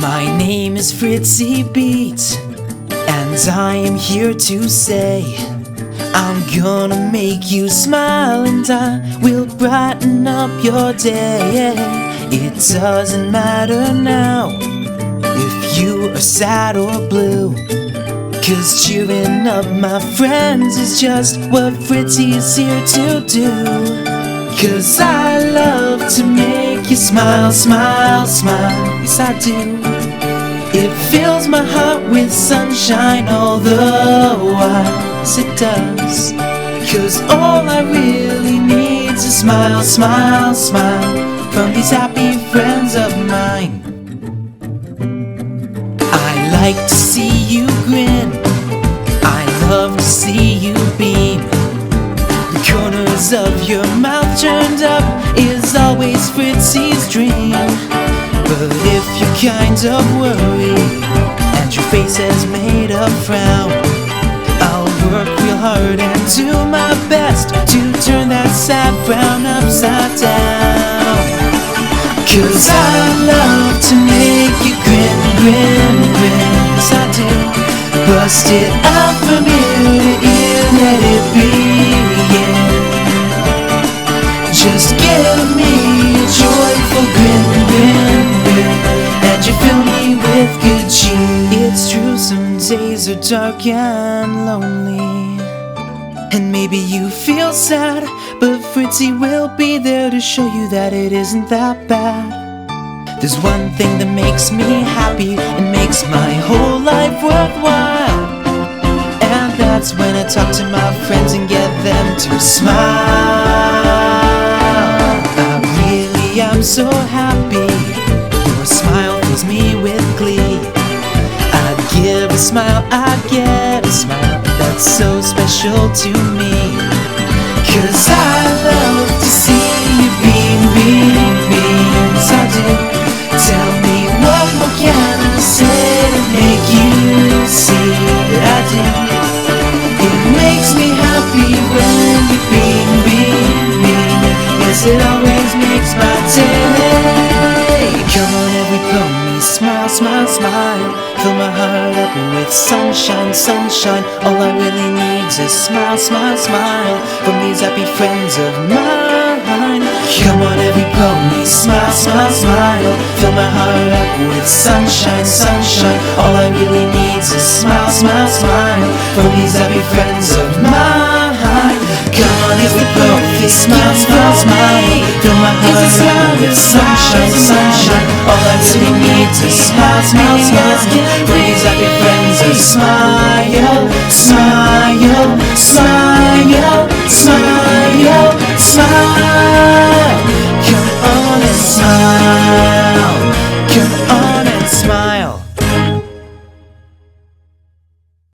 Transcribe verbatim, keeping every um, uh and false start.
My name is Fritzy Beats, and I am here to say I'm gonna make you smile, and I will brighten up your day. It doesn't matter now if you are sad or blue, 'cause cheering up my friends is just what Fritzy is here to do. 'Cause I love to make you smile, smile, smile, yes I do. It fills my heart with sunshine all the while, yes it does. 'Cause all I really need is a smile, smile, smile from these happy friends of mine. I like to see you grin, I love to see you beam. The corners of your mouth turned up is always Fritzy's dream. But if you're kind of worried and your face has made a frown, I'll work real hard and do my best to turn that sad frown upside down. 'Cause I love to make you grin, grin, grin, yes I do. Bust it out from ear to ear, let it begin. Just give me a joyful grin, grin, grin, and you fill me with good cheer. It's true, some days are dark and lonely, and maybe you feel sad, but Fritzy will be there to show you that it isn't that bad. There's one thing that makes me happy and makes my whole life worthwhile, and that's when I talk to my friends and get them to smile. I really am so happy, your smile fills me with glee. I give a smile, I get a smile, that's so special to me. 'Cause I love to see you beam, beam, beam, yes I do. Tell me what more can I say to make you see that I do. It makes me happy when you beam, beam, beam, yes it always makes my day. Come on everybody, smile, smile, smile, fill my heart up with sunshine, sunshine. All I really need is smile, smile, smile from these happy friends of mine. Come on everybody, smile, smile, smile, fill my heart up with sunshine, sunshine. All I really need is smile, smile, smile from these happy friends of mine. Come on everybody, smile, smile, smile, fill my heart up with sunshine, sunshine. All I really need is smile, smile, smile from these happy friends of smile, smile, smile, smile, smile. Come on and smile.